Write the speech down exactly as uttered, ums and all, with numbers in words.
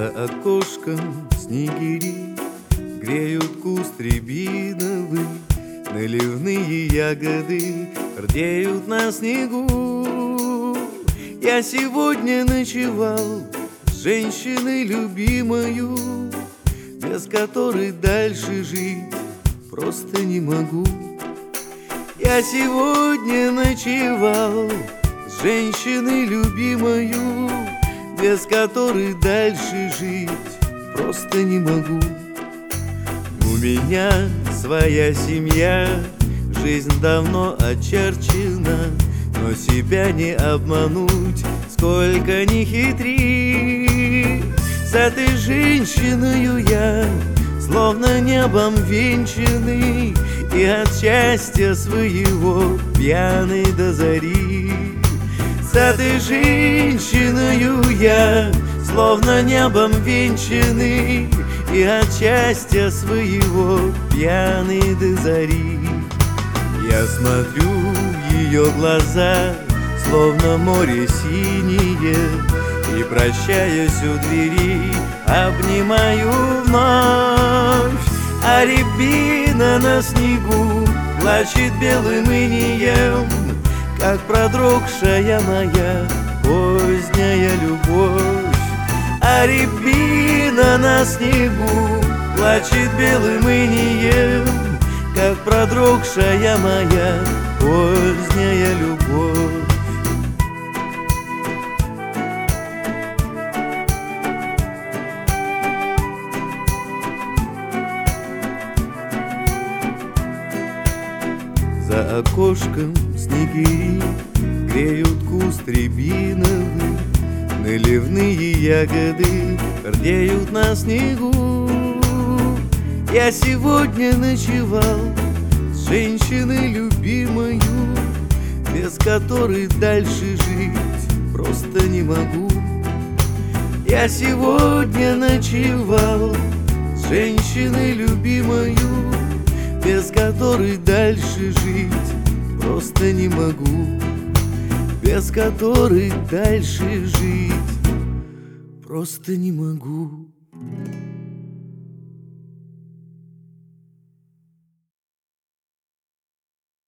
За окошком снегири греют куст рябиновый, наливные ягоды рдеют на снегу. Я сегодня ночевал с женщиной любимою, без которой дальше жить просто не могу. Я сегодня ночевал с женщиной любимою, без которой дальше жить просто не могу. У меня своя семья, жизнь давно очерчена, но себя не обмануть, сколько ни хитри. С этой женщиною я словно небом венчанный, и от счастья своего пьяный до зари. С этой женщиною я словно небом венчанный, и от счастья своего пьяный до зари. Я смотрю в ее глаза, словно море синее, и, прощаясь у двери, обнимаю вновь. А рябина на снегу плачет белым инеем, как продрогшая моя поздняя любовь. А рябина на снегу плачет белым инеем, как продрогшая моя поздняя любовь. За окошком снегири греют куст рябиновый, наливные ягоды рдеют на снегу. Я сегодня ночевал с женщиной любимою, без которой дальше жить просто не могу. Я сегодня ночевал с женщиной любимою, без которой дальше жить просто не могу. Без которой дальше жить просто не могу.